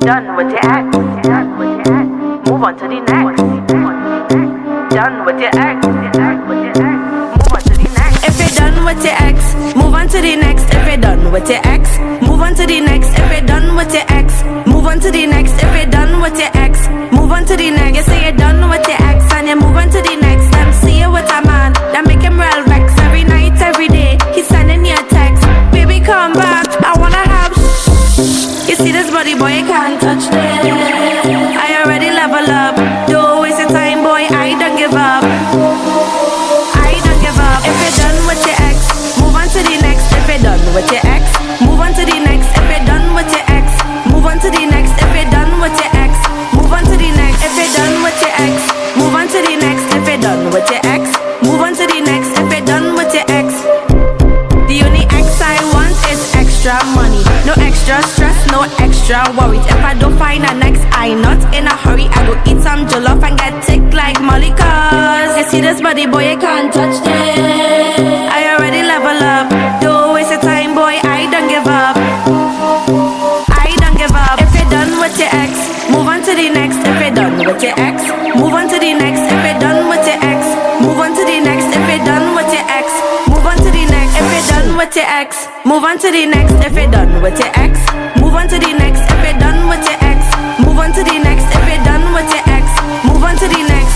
Done with your ex. Move on to the next. Done with your ex. Move on to the next. If you're done with your ex, move on to the next. If you're done with your ex, move on to the next. If you're done with your ex, move on to the next. If you're done with your ex, move on to the next. You say you're done with your ex and you move on to the next. Them see you with a man that make him real vex every night, every day. He's sending you a text, baby come back, I wanna have. You see this body, boy, you can't touch this. I already level up. Don't waste your time, boy, I don't give up. I don't give up. If you're done with your ex, move on to the next. If you're done with your ex, move on to the next. If you're done with your ex, move on to the next. If you're done with your ex, move on to the next. If you're done with your ex, move on to the next. If you're done with your ex, move on to the next. If you're done with your ex, the only ex I want is extra money. No extra stress, no extra worries. If I don't find a next, I not in a hurry. I go eat some jollof and get thick like Molly. Cause you see this body, boy, you can't touch this. I already level up. Don't waste your time, boy, I don't give up. I don't give up. If you're done with your ex, move on to the next. If you're done with your ex, move on to the next. If you're done with your ex, move on to the next. If you're done with your ex, move on to the next. If you're done with your ex, move on to the next. If you're done with your ex, move on to the next. If you're done with your ex, move on to the next. If you're done with your ex, move on to the next.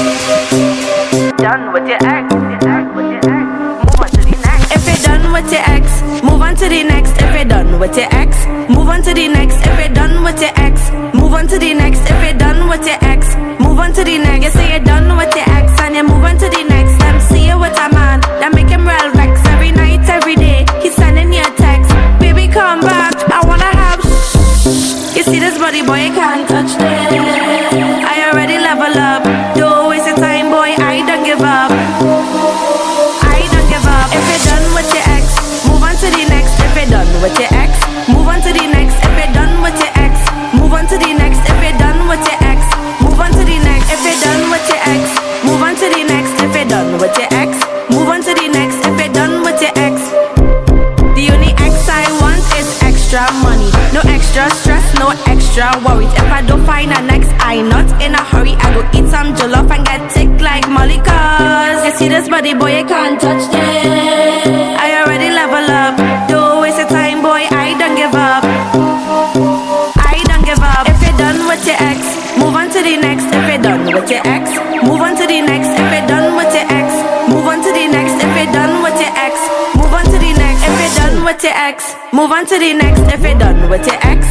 Done with your ex. Move on to the next. If you're done with your ex, move on to the next. If you're done with your ex, move on to the next. If you're done with your ex, move on to the next. If you're done with your ex, move on to the next. You say you're done with your ex and you move on to the next. Them see you with a man that make him real vex every night, every day. He's sending you a text, baby come back, I wanna have. You see this body, boy, you can't touch this. I already level up. Don't waste your time, boy, I don't give up. I don't give up. If you're done with your ex, move on to the next. If you're done with your ex, move on to the next. If you're done with your ex, move on to the next. If you're done with your ex, move on to the next. If you're done with your ex, move on to the next. If you're done with your ex, move on to the next. If you're done with your ex, the only ex I want is extra money. No extra stress, no extra worries. If I don't find a next, I not in a hurry. I go eat some jollof and get thick like Molly. Cause you see this body, boy, you can't touch this. I already level up. Don't waste your time, boy, I don't give up. I don't give up. If you're done with your ex, move on to the next. If you're done with your ex, move on to the next. If you're done with your ex, move on to the next. If you're done with your ex, move on to the next. If you're done with your ex, move on to the next. If you're done with your ex,